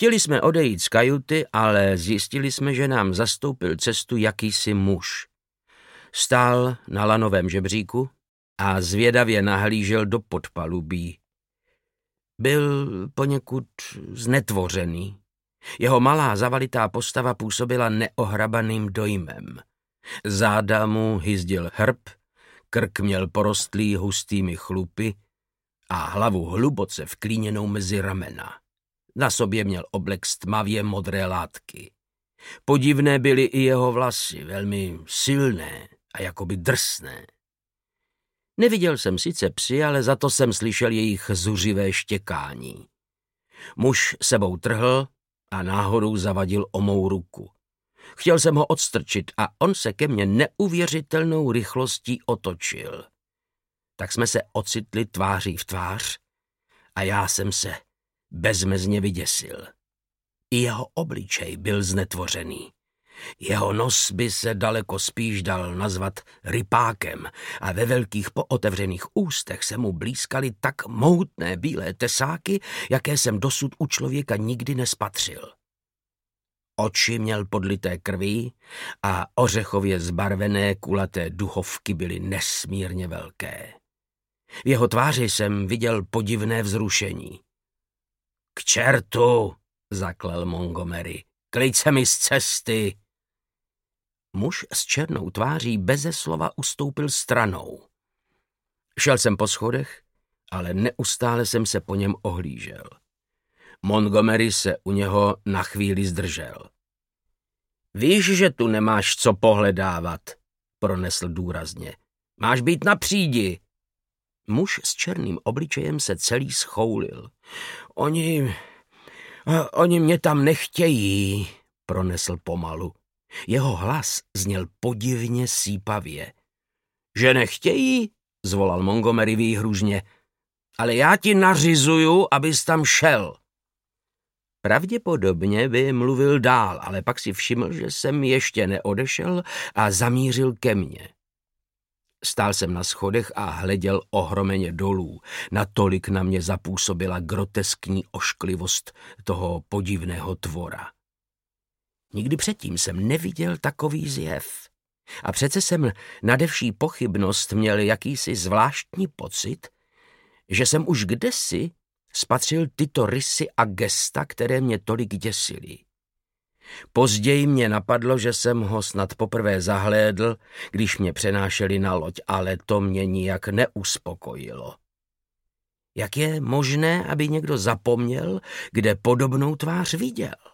Chtěli jsme odejít z kajuty, ale zjistili jsme, že nám zastoupil cestu jakýsi muž. Stál na lanovém žebříku a zvědavě nahlížel do podpalubí. Byl poněkud znetvořený. Jeho malá zavalitá postava působila neohrabaným dojmem. Záda mu hyzdil hrb, krk měl porostlý hustými chlupy a hlavu hluboce vklíněnou mezi ramena. Na sobě měl oblek z tmavě modré látky. Podivné byly i jeho vlasy, velmi silné a jakoby drsné. Neviděl jsem sice psy, ale za to jsem slyšel jejich zuřivé štěkání. Muž sebou trhl a náhodou zavadil o mou ruku. Chtěl jsem ho odstrčit a on se ke mně neuvěřitelnou rychlostí otočil. Tak jsme se ocitli tváří v tvář a já jsem se bezmezně vyděsil. I jeho obličej byl znetvořený. Jeho nos by se daleko spíš dal nazvat rypákem a ve velkých pootevřených ústech se mu blýskaly tak mohutné bílé tesáky, jaké jsem dosud u člověka nikdy nespatřil. Oči měl podlité krví a ořechově zbarvené kulaté duhovky byly nesmírně velké. V jeho tváři jsem viděl podivné vzrušení. K čertu, zaklel Montgomery, klid se mi z cesty. Muž s černou tváří beze slova ustoupil stranou. Šel jsem po schodech, ale neustále jsem se po něm ohlížel. Montgomery se u něho na chvíli zdržel. Víš, že tu nemáš co pohledávat, pronesl důrazně. Máš být na přídi. Muž s černým obličejem se celý schoulil. Oni mě tam nechtějí, pronesl pomalu. Jeho hlas zněl podivně sípavě. Že nechtějí? Zvolal Montgomery výhružně. Ale já ti nařizuju, abys tam šel. Pravděpodobně by mluvil dál, ale pak si všiml, že jsem ještě neodešel a zamířil ke mně. Stál jsem na schodech a hleděl ohromeně dolů. Natolik na mě zapůsobila groteskní ošklivost toho podivného tvora. Nikdy předtím jsem neviděl takový zjev. A přece jsem nade vší pochybnost měl jakýsi zvláštní pocit, že jsem už kdesi spatřil tyto rysy a gesta, které mě tolik děsily. Později mě napadlo, že jsem ho snad poprvé zahlédl, když mě přenášeli na loď, ale to mě nijak neuspokojilo. Jak je možné, aby někdo zapomněl, kde podobnou tvář viděl?